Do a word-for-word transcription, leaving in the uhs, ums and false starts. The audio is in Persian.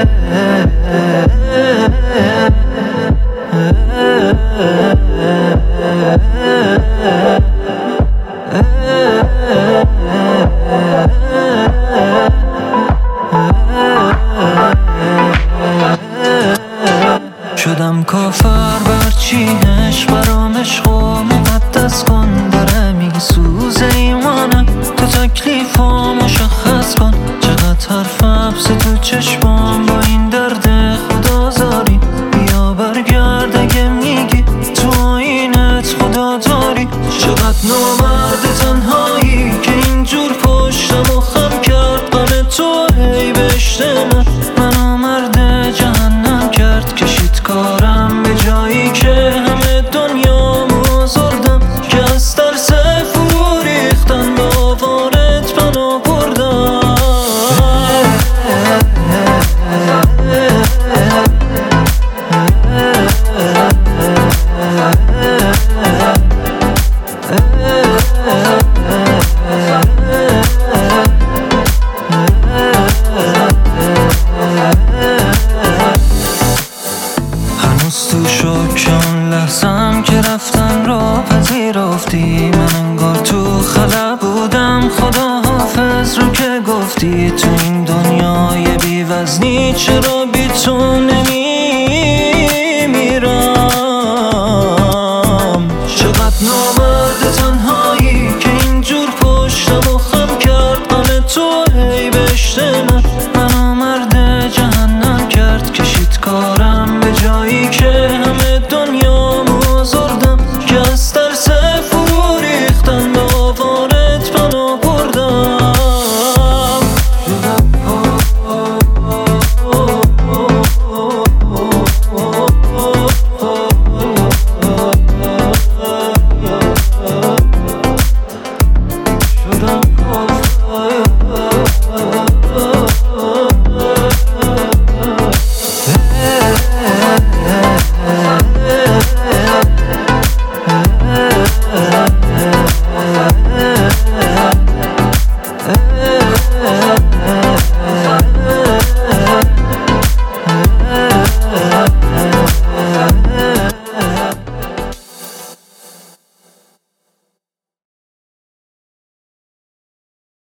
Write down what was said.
شدم کافر برچینش برام عشق و مقدس کن. داره میگه سوز ایمانم تو تکلیفا مشخص کن. چقدر حرف حبس تو چشمام با این درد خدازاری. بیا برگرد اگه میگی تو آینت خدا داری. چقدر نامرد تنهایی که اینجور پشتم و خم کرد. غم تو هی بهشت من منو مرد جهنم کرد. کشید کارم به جایی که همه دنیا مزردم. که از ترس فرو ریختن با وارد پناه بردم. هنوز تو شکم لحظم که رفتن را پذیرفتی. من انگار تو خلا بودم خدا حافظ رو که گفتی. تو این دنیای بی وزنی چرا